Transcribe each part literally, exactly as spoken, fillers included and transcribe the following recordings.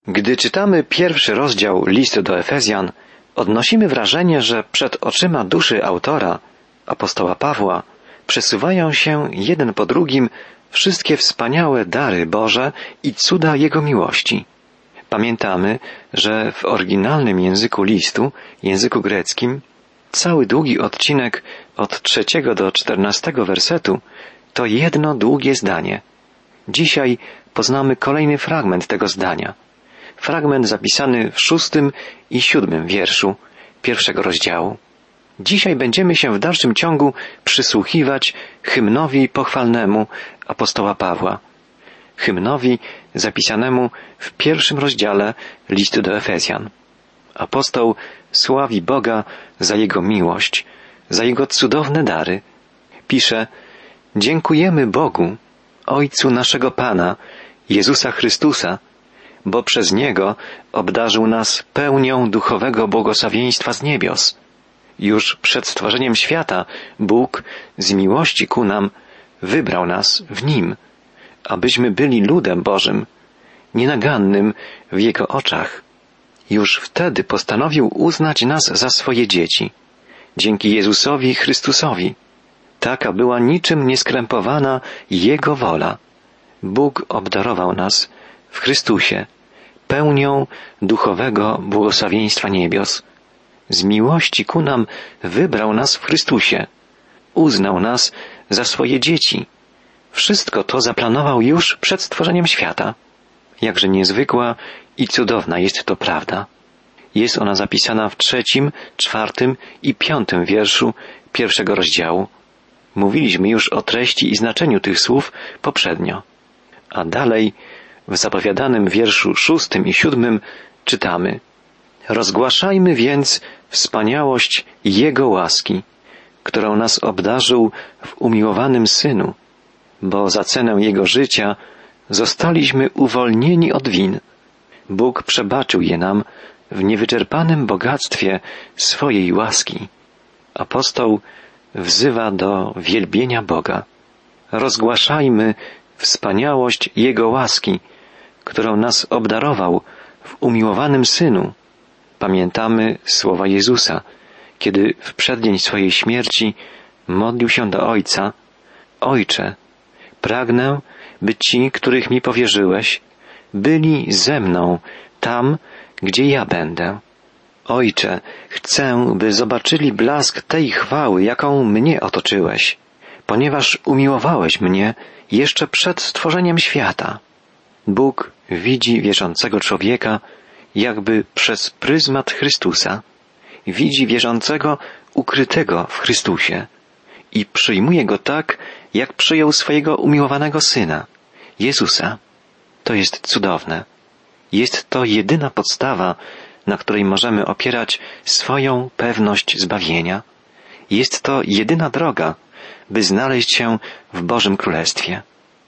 Gdy czytamy pierwszy rozdział listu do Efezjan, odnosimy wrażenie, że przed oczyma duszy autora, apostoła Pawła, przesuwają się jeden po drugim wszystkie wspaniałe dary Boże i cuda Jego miłości. Pamiętamy, że w oryginalnym języku listu, języku greckim, cały długi odcinek od trzeciego do czternastego wersetu to jedno długie zdanie. Dzisiaj poznamy kolejny fragment tego zdania. Fragment zapisany w szóstym i siódmym wierszu pierwszego rozdziału. Dzisiaj będziemy się w dalszym ciągu przysłuchiwać hymnowi pochwalnemu apostoła Pawła. Hymnowi zapisanemu w pierwszym rozdziale listu do Efezjan. Apostoł sławi Boga za Jego miłość, za Jego cudowne dary. Pisze: dziękujemy Bogu, Ojcu naszego Pana, Jezusa Chrystusa, bo przez Niego obdarzył nas pełnią duchowego błogosławieństwa z niebios. Już przed stworzeniem świata Bóg z miłości ku nam wybrał nas w Nim, abyśmy byli ludem Bożym, nienagannym w Jego oczach. Już wtedy postanowił uznać nas za swoje dzieci, dzięki Jezusowi Chrystusowi. Taka była niczym nieskrępowana Jego wola. Bóg obdarował nas w Chrystusie pełnią duchowego błogosławieństwa niebios. Z miłości ku nam wybrał nas w Chrystusie. Uznał nas za swoje dzieci. Wszystko to zaplanował już przed stworzeniem świata. Jakże niezwykła i cudowna jest to prawda. Jest ona zapisana w trzecim, czwartym i piątym wierszu pierwszego rozdziału. Mówiliśmy już o treści i znaczeniu tych słów poprzednio. A dalej w zapowiadanym wierszu szóstym i siódmym czytamy: rozgłaszajmy więc wspaniałość Jego łaski, którą nas obdarzył w umiłowanym Synu, bo za cenę Jego życia zostaliśmy uwolnieni od win. Bóg przebaczył je nam w niewyczerpanym bogactwie swojej łaski. Apostoł wzywa do wielbienia Boga. Rozgłaszajmy wspaniałość Jego łaski, którą nas obdarował w umiłowanym Synu. Pamiętamy słowa Jezusa, kiedy w przeddzień swojej śmierci modlił się do Ojca: Ojcze, pragnę, by ci, których mi powierzyłeś, byli ze mną tam, gdzie ja będę. Ojcze, chcę, by zobaczyli blask tej chwały, jaką mnie otoczyłeś, ponieważ umiłowałeś mnie jeszcze przed stworzeniem świata. Bóg widzi wierzącego człowieka jakby przez pryzmat Chrystusa. Widzi wierzącego ukrytego w Chrystusie i przyjmuje go tak, jak przyjął swojego umiłowanego Syna, Jezusa. To jest cudowne. Jest to jedyna podstawa, na której możemy opierać swoją pewność zbawienia. Jest to jedyna droga, by znaleźć się w Bożym Królestwie.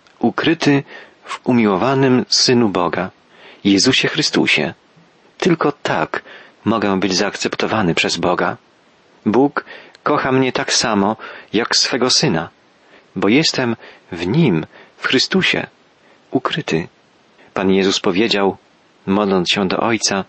Ukryty w umiłowanym Synu Boga, Jezusie Chrystusie. Tylko tak mogę być zaakceptowany przez Boga. Bóg kocha mnie tak samo, jak swego Syna, bo jestem w Nim, w Chrystusie, ukryty. Pan Jezus powiedział, modląc się do Ojca: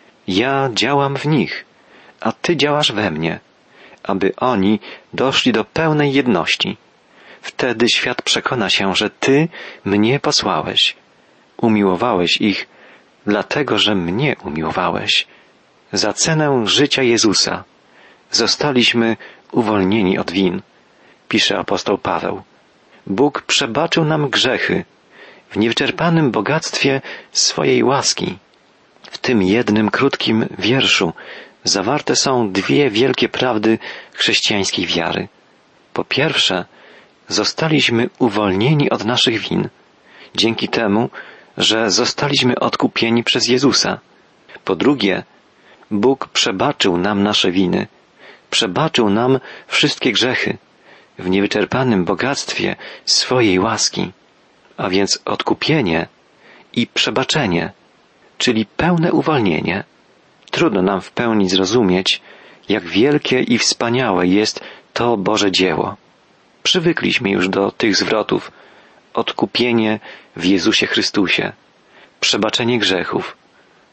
ja działam w nich, a Ty działasz we mnie, aby oni doszli do pełnej jedności. Wtedy świat przekona się, że Ty mnie posłałeś. Umiłowałeś ich, dlatego że mnie umiłowałeś. Za cenę życia Jezusa zostaliśmy uwolnieni od win, pisze apostoł Paweł. Bóg przebaczył nam grzechy w niewyczerpanym bogactwie swojej łaski. W tym jednym krótkim wierszu zawarte są dwie wielkie prawdy chrześcijańskiej wiary. Po pierwsze, zostaliśmy uwolnieni od naszych win, dzięki temu, że zostaliśmy odkupieni przez Jezusa. Po drugie, Bóg przebaczył nam nasze winy, przebaczył nam wszystkie grzechy w niewyczerpanym bogactwie swojej łaski, a więc odkupienie i przebaczenie, czyli pełne uwolnienie. Trudno nam w pełni zrozumieć, jak wielkie i wspaniałe jest to Boże dzieło. Przywykliśmy już do tych zwrotów: odkupienie w Jezusie Chrystusie, przebaczenie grzechów,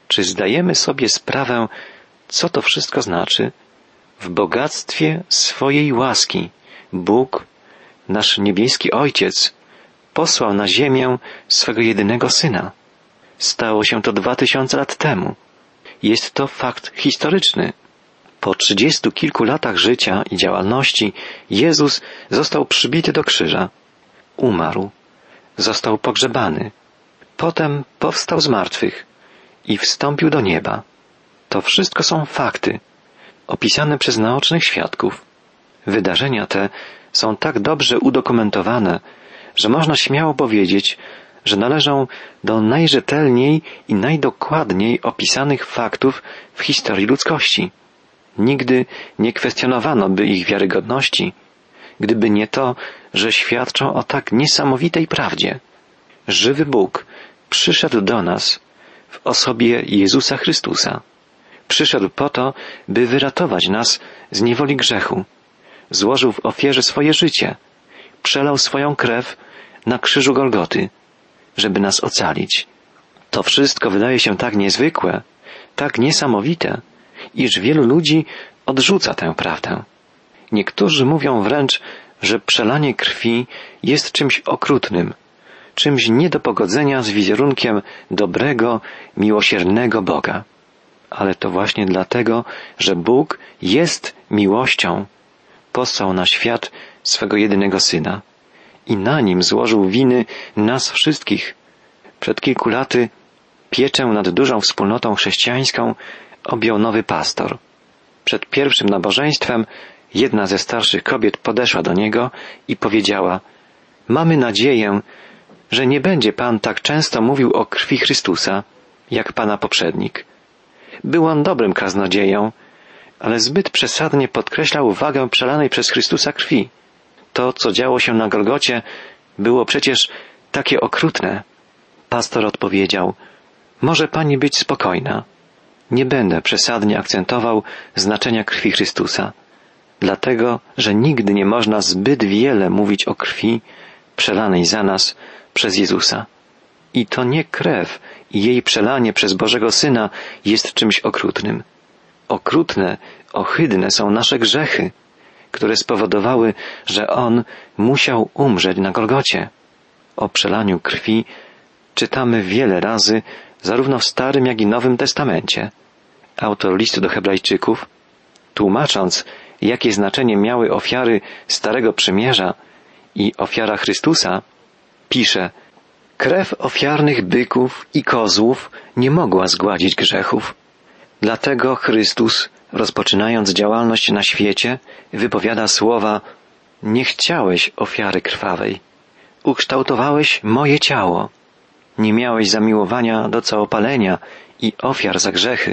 Czy zdajemy sobie sprawę, co to wszystko znaczy? W bogactwie swojej łaski Bóg, nasz niebieski Ojciec, posłał na ziemię swego jedynego Syna. Stało się to dwa tysiące lat temu. Jest to fakt historyczny. Po trzydziestu kilku latach życia i działalności Jezus został przybity do krzyża. Umarł. Został pogrzebany. Potem powstał z martwych i wstąpił do nieba. To wszystko są fakty, opisane przez naocznych świadków. Wydarzenia te są tak dobrze udokumentowane, że można śmiało powiedzieć, że należą do najrzetelniej i najdokładniej opisanych faktów w historii ludzkości. Nigdy nie kwestionowano by ich wiarygodności, gdyby nie to, że świadczą o tak niesamowitej prawdzie. Żywy Bóg przyszedł do nas w osobie Jezusa Chrystusa. Przyszedł po to, by wyratować nas z niewoli grzechu. Złożył w ofierze swoje życie. Przelał swoją krew na krzyżu Golgoty, żeby nas ocalić. To wszystko wydaje się tak niezwykłe, tak niesamowite, iż wielu ludzi odrzuca tę prawdę. Niektórzy mówią wręcz, że przelanie krwi jest czymś okrutnym, czymś nie do pogodzenia z wizerunkiem dobrego, miłosiernego Boga. Ale to właśnie dlatego, że Bóg jest miłością, posłał na świat swego jedynego Syna i na Nim złożył winy nas wszystkich. Przed kilku laty pieczę nad dużą wspólnotą chrześcijańską objął nowy pastor. Przed pierwszym nabożeństwem jedna ze starszych kobiet podeszła do niego i powiedziała: mamy nadzieję, że nie będzie Pan tak często mówił o krwi Chrystusa, jak Pana poprzednik. Był on dobrym kaznodzieją, ale zbyt przesadnie podkreślał wagę przelanej przez Chrystusa krwi. To, co działo się na Golgocie, było przecież takie okrutne. Pastor odpowiedział: może Pani być spokojna. Nie będę przesadnie akcentował znaczenia krwi Chrystusa, dlatego, że nigdy nie można zbyt wiele mówić o krwi przelanej za nas przez Jezusa. I to nie krew i jej przelanie przez Bożego Syna jest czymś okrutnym. Okrutne, ohydne są nasze grzechy, które spowodowały, że On musiał umrzeć na Golgocie. O przelaniu krwi czytamy wiele razy, zarówno w Starym, jak i Nowym Testamencie. Autor listu do Hebrajczyków, tłumacząc, jakie znaczenie miały ofiary Starego Przymierza i ofiara Chrystusa, pisze: krew ofiarnych byków i kozłów nie mogła zgładzić grzechów. Dlatego Chrystus, rozpoczynając działalność na świecie, wypowiada słowa: nie chciałeś ofiary krwawej, ukształtowałeś moje ciało. Nie miałeś zamiłowania do całopalenia i ofiar za grzechy.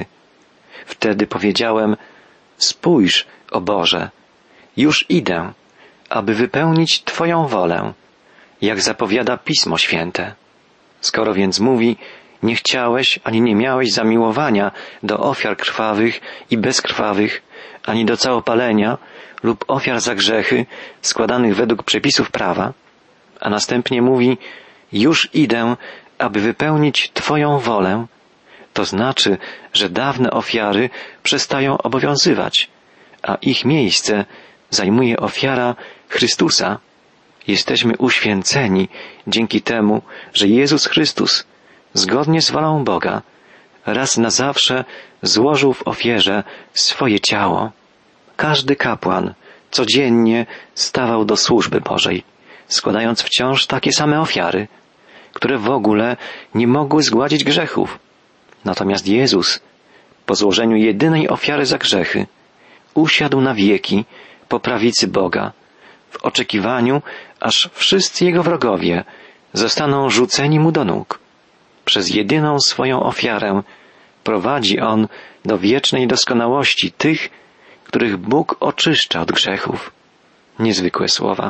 Wtedy powiedziałem: spójrz, o Boże, już idę, aby wypełnić Twoją wolę, jak zapowiada Pismo Święte. Skoro więc mówi: nie chciałeś ani nie miałeś zamiłowania do ofiar krwawych i bezkrwawych, ani do całopalenia lub ofiar za grzechy składanych według przepisów prawa, a następnie mówi: już idę, aby wypełnić Twoją wolę, to znaczy, że dawne ofiary przestają obowiązywać, a ich miejsce zajmuje ofiara Chrystusa. Jesteśmy uświęceni dzięki temu, że Jezus Chrystus, zgodnie z wolą Boga, raz na zawsze złożył w ofierze swoje ciało. Każdy kapłan codziennie stawał do służby Bożej, składając wciąż takie same ofiary, które w ogóle nie mogły zgładzić grzechów. Natomiast Jezus, po złożeniu jedynej ofiary za grzechy, usiadł na wieki po prawicy Boga, w oczekiwaniu, aż wszyscy Jego wrogowie zostaną rzuceni Mu do nóg. Przez jedyną swoją ofiarę prowadzi On do wiecznej doskonałości tych, których Bóg oczyszcza od grzechów. Niezwykłe słowa.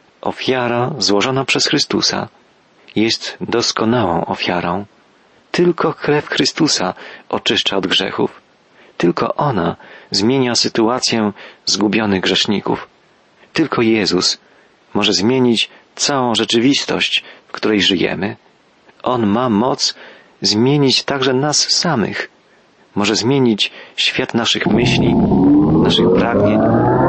Ofiara złożona przez Chrystusa jest doskonałą ofiarą. Tylko krew Chrystusa oczyszcza od grzechów. Tylko ona zmienia sytuację zgubionych grzeszników. Tylko Jezus może zmienić całą rzeczywistość, w której żyjemy. On ma moc, zmienić także nas samych. Może zmienić świat naszych myśli, naszych pragnień.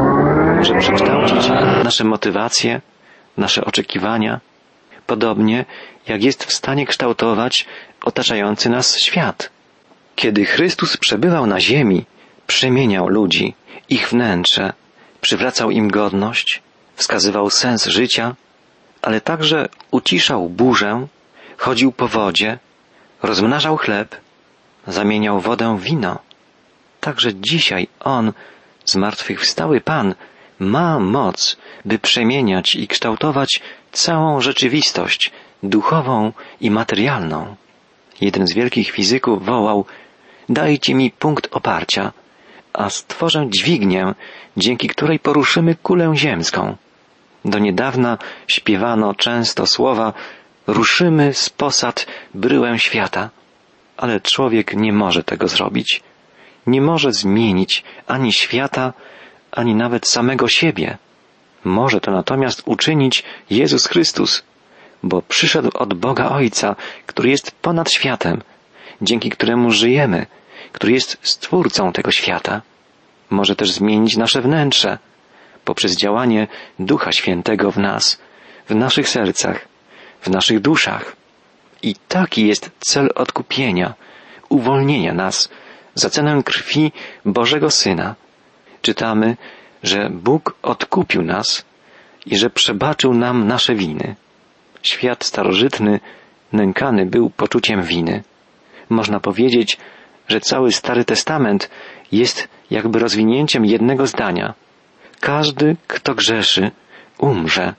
Może przekształcić nasze motywacje, nasze oczekiwania. Podobnie jak jest w stanie kształtować otaczający nas świat. Kiedy Chrystus przebywał na ziemi, przemieniał ludzi, ich wnętrze, przywracał im godność, wskazywał sens życia, ale także uciszał burzę, chodził po wodzie, rozmnażał chleb, zamieniał wodę w wino. Także dzisiaj On, zmartwychwstały Pan, ma moc, by przemieniać i kształtować całą rzeczywistość duchową i materialną. Jeden z wielkich fizyków wołał: dajcie mi punkt oparcia, a stworzę dźwignię, dzięki której poruszymy kulę ziemską. Do niedawna śpiewano często słowa: ruszymy z posad bryłę świata. Ale człowiek nie może tego zrobić. Nie może zmienić ani świata, ani nawet samego siebie. Może to natomiast uczynić Jezus Chrystus, bo przyszedł od Boga Ojca, który jest ponad światem, dzięki któremu żyjemy, który jest Stwórcą tego świata. Może też zmienić nasze wnętrze poprzez działanie Ducha Świętego w nas, w naszych sercach, w naszych duszach. I taki jest cel odkupienia, uwolnienia nas za cenę krwi Bożego Syna. Czytamy, że Bóg odkupił nas i że przebaczył nam nasze winy. Świat starożytny nękany był poczuciem winy. Można powiedzieć, że cały Stary Testament jest jakby rozwinięciem jednego zdania. Każdy, kto grzeszy, umrze.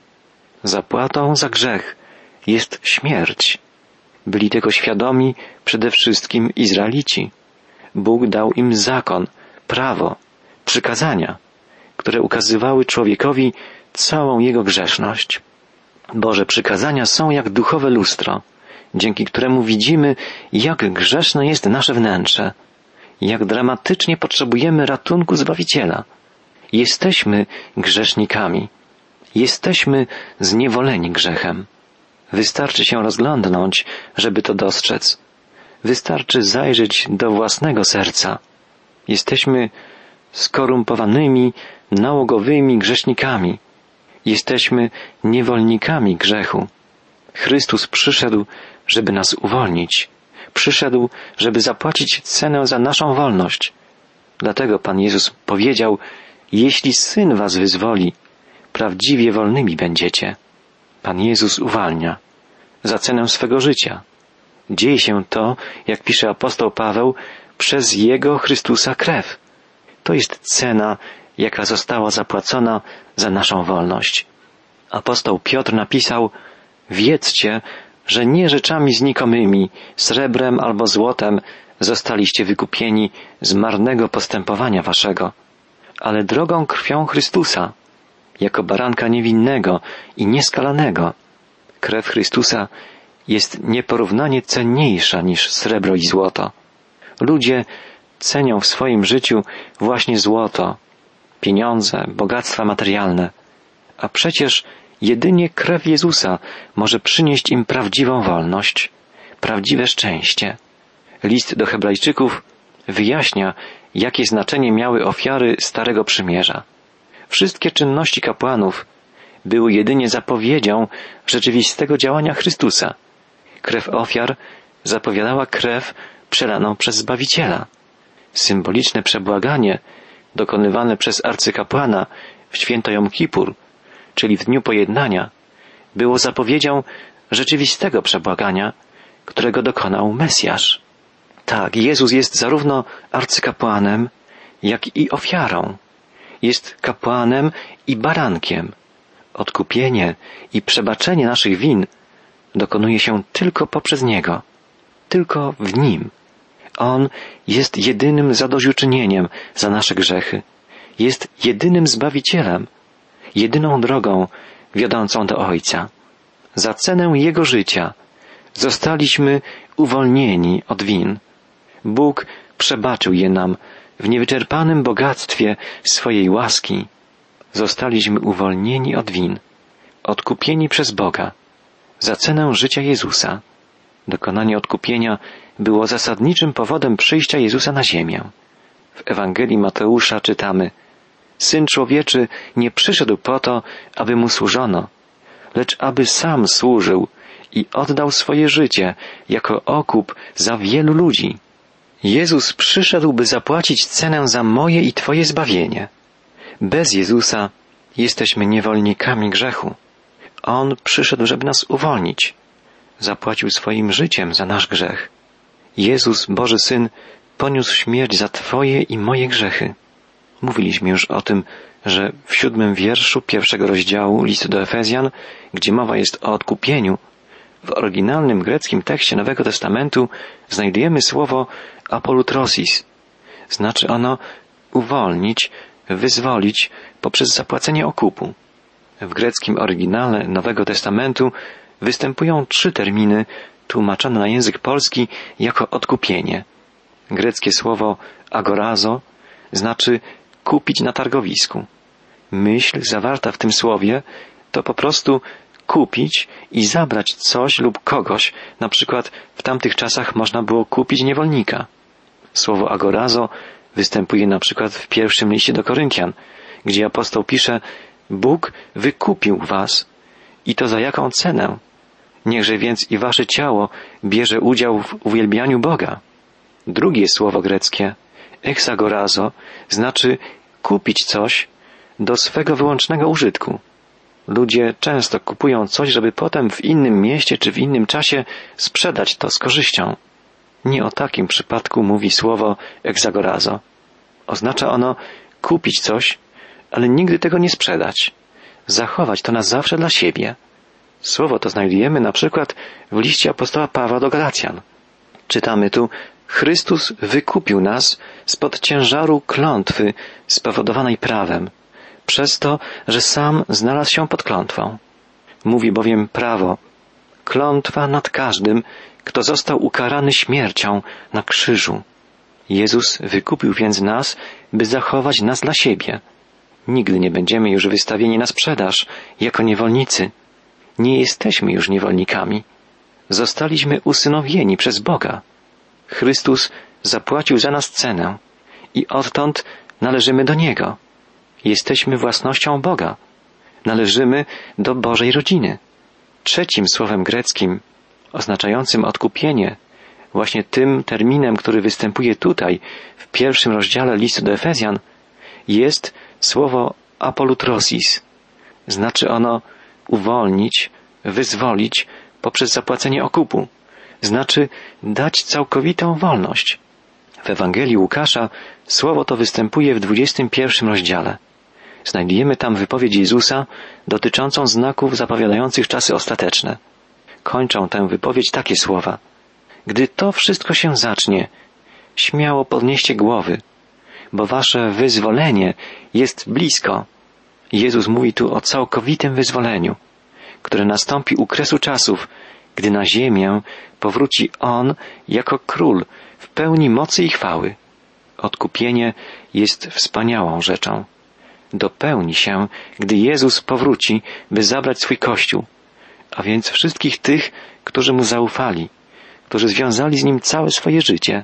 Zapłatą za grzech jest śmierć. Byli tego świadomi przede wszystkim Izraelici. Bóg dał im zakon, prawo, przykazania, które ukazywały człowiekowi całą jego grzeszność. Boże przykazania są jak duchowe lustro, dzięki któremu widzimy, jak grzeszne jest nasze wnętrze, jak dramatycznie potrzebujemy ratunku Zbawiciela. Jesteśmy grzesznikami. Jesteśmy zniewoleni grzechem. Wystarczy się rozglądnąć, żeby to dostrzec. Wystarczy zajrzeć do własnego serca. Jesteśmy skorumpowanymi, nałogowymi grzesznikami. Jesteśmy niewolnikami grzechu. Chrystus przyszedł, żeby nas uwolnić. Przyszedł, żeby zapłacić cenę za naszą wolność. Dlatego Pan Jezus powiedział: jeśli Syn was wyzwoli, prawdziwie wolnymi będziecie. Pan Jezus uwalnia za cenę swego życia. Dzieje się to, jak pisze apostoł Paweł, przez Jego, Chrystusa, krew. To jest cena, jaka została zapłacona za naszą wolność. Apostoł Piotr napisał: wiedzcie, że nie rzeczami znikomymi, srebrem albo złotem zostaliście wykupieni z marnego postępowania waszego, ale drogą krwią Chrystusa, jako baranka niewinnego i nieskalanego. Krew Chrystusa jest nieporównanie cenniejsza niż srebro i złoto. Ludzie cenią w swoim życiu właśnie złoto, pieniądze, bogactwa materialne, a przecież jedynie krew Jezusa może przynieść im prawdziwą wolność, prawdziwe szczęście. List do Hebrajczyków wyjaśnia, jakie znaczenie miały ofiary Starego Przymierza. Wszystkie czynności kapłanów były jedynie zapowiedzią rzeczywistego działania Chrystusa. Krew ofiar zapowiadała krew przelaną przez Zbawiciela. Symboliczne przebłaganie dokonywane przez arcykapłana w święto Jom Kipur, czyli w Dniu Pojednania, było zapowiedzią rzeczywistego przebłagania, którego dokonał Mesjasz. Tak, Jezus jest zarówno arcykapłanem, jak i ofiarą. Jest kapłanem i barankiem. Odkupienie i przebaczenie naszych win dokonuje się tylko poprzez Niego, tylko w Nim. On jest jedynym zadośćuczynieniem za nasze grzechy. Jest jedynym Zbawicielem, jedyną drogą wiodącą do Ojca. Za cenę Jego życia zostaliśmy uwolnieni od win. Bóg przebaczył je nam w niewyczerpanym bogactwie swojej łaski. Zostaliśmy uwolnieni od win, odkupieni przez Boga, za cenę życia Jezusa. Dokonanie odkupienia było zasadniczym powodem przyjścia Jezusa na ziemię. W Ewangelii Mateusza czytamy: Syn Człowieczy nie przyszedł po to, aby mu służono, lecz aby sam służył i oddał swoje życie jako okup za wielu ludzi. Jezus przyszedł, by zapłacić cenę za moje i Twoje zbawienie. Bez Jezusa jesteśmy niewolnikami grzechu. On przyszedł, żeby nas uwolnić. Zapłacił swoim życiem za nasz grzech. Jezus, Boży Syn, poniósł śmierć za Twoje i moje grzechy. Mówiliśmy już o tym, że w siódmym wierszu pierwszego rozdziału listu do Efezjan, gdzie mowa jest o odkupieniu, w oryginalnym greckim tekście Nowego Testamentu znajdujemy słowo apolutrosis. Znaczy ono uwolnić, wyzwolić poprzez zapłacenie okupu. W greckim oryginale Nowego Testamentu występują trzy terminy tłumaczone na język polski jako odkupienie. Greckie słowo agorazo znaczy kupić na targowisku. Myśl zawarta w tym słowie to po prostu kupić i zabrać coś lub kogoś. Na przykład w tamtych czasach można było kupić niewolnika. Słowo agorazo występuje na przykład w pierwszym liście do Koryntian, gdzie apostoł pisze: Bóg wykupił was i to za jaką cenę? Niechże więc i wasze ciało bierze udział w uwielbianiu Boga. Drugie słowo greckie, exagorazo, znaczy kupić coś do swego wyłącznego użytku. Ludzie często kupują coś, żeby potem w innym mieście czy w innym czasie sprzedać to z korzyścią. Nie o takim przypadku mówi słowo exagorazo. Oznacza ono kupić coś, ale nigdy tego nie sprzedać. Zachować to na zawsze dla siebie. Słowo to znajdujemy na przykład w liście apostoła Pawła do Galacjan. Czytamy tu: Chrystus wykupił nas spod ciężaru klątwy spowodowanej prawem, przez to, że sam znalazł się pod klątwą. Mówi bowiem prawo: klątwa nad każdym, kto został ukarany śmiercią na krzyżu. Jezus wykupił więc nas, by zachować nas dla siebie. Nigdy nie będziemy już wystawieni na sprzedaż jako niewolnicy. Nie jesteśmy już niewolnikami. Zostaliśmy usynowieni przez Boga. Chrystus zapłacił za nas cenę i odtąd należymy do Niego. Jesteśmy własnością Boga. Należymy do Bożej rodziny. Trzecim słowem greckim, oznaczającym odkupienie, właśnie tym terminem, który występuje tutaj, w pierwszym rozdziale listu do Efezjan, jest słowo apolutrosis. Znaczy ono uwolnić, wyzwolić poprzez zapłacenie okupu. Znaczy dać całkowitą wolność. W Ewangelii Łukasza słowo to występuje w dwudziestym pierwszym rozdziale. Znajdujemy tam wypowiedź Jezusa dotyczącą znaków zapowiadających czasy ostateczne. Kończą tę wypowiedź takie słowa: Gdy to wszystko się zacznie, śmiało podnieście głowy, bo wasze wyzwolenie jest blisko. Jezus mówi tu o całkowitym wyzwoleniu, które nastąpi u kresu czasów, gdy na ziemię powróci On jako Król w pełni mocy i chwały. Odkupienie jest wspaniałą rzeczą. Dopełni się, gdy Jezus powróci, by zabrać swój Kościół, a więc wszystkich tych, którzy Mu zaufali, którzy związali z Nim całe swoje życie.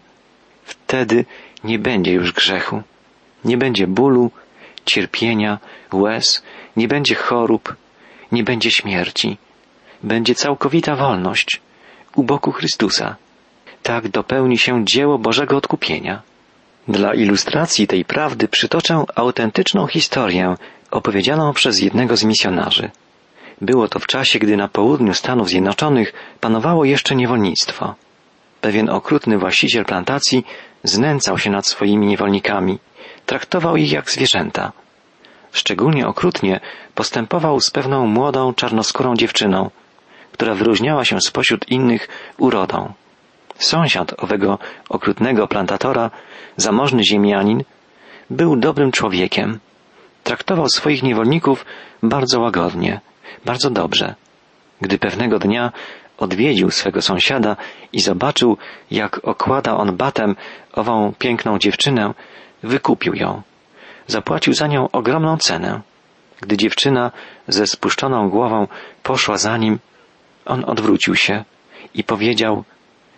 Wtedy nie będzie już grzechu, nie będzie bólu, cierpienia, łez, nie będzie chorób, nie będzie śmierci. Będzie całkowita wolność u boku Chrystusa. Tak dopełni się dzieło Bożego odkupienia. Dla ilustracji tej prawdy przytoczę autentyczną historię opowiedzianą przez jednego z misjonarzy. Było to w czasie, gdy na południu Stanów Zjednoczonych panowało jeszcze niewolnictwo. Pewien okrutny właściciel plantacji znęcał się nad swoimi niewolnikami, traktował ich jak zwierzęta. Szczególnie okrutnie postępował z pewną młodą, czarnoskórą dziewczyną, która wyróżniała się spośród innych urodą. Sąsiad owego okrutnego plantatora, zamożny ziemianin, był dobrym człowiekiem. Traktował swoich niewolników bardzo łagodnie, bardzo dobrze. Gdy pewnego dnia odwiedził swego sąsiada i zobaczył, jak okłada on batem ową piękną dziewczynę, wykupił ją. Zapłacił za nią ogromną cenę. Gdy dziewczyna ze spuszczoną głową poszła za nim, on odwrócił się i powiedział: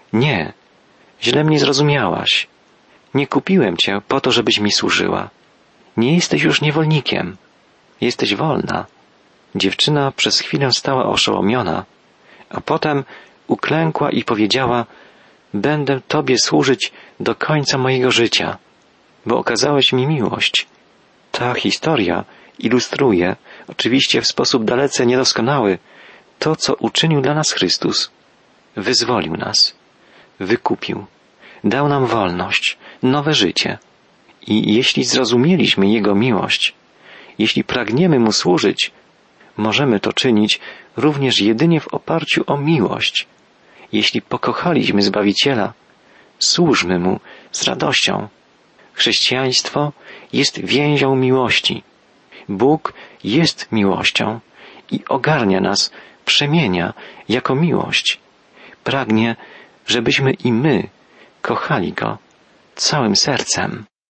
Nie, źle mnie zrozumiałaś. Nie kupiłem cię po to, żebyś mi służyła. Nie jesteś już niewolnikiem. Jesteś wolna. Dziewczyna przez chwilę stała oszołomiona, a potem uklękła i powiedziała: będę Tobie służyć do końca mojego życia, bo okazałeś mi miłość. Ta historia ilustruje, oczywiście w sposób dalece niedoskonały, to, co uczynił dla nas Chrystus. Wyzwolił nas, wykupił, dał nam wolność, nowe życie. I jeśli zrozumieliśmy Jego miłość, jeśli pragniemy Mu służyć, możemy to czynić również jedynie w oparciu o miłość. Jeśli pokochaliśmy Zbawiciela, służmy Mu z radością. Chrześcijaństwo jest więzią miłości. Bóg jest miłością i ogarnia nas, przemienia jako miłość. Pragnie, żebyśmy i my kochali Go całym sercem.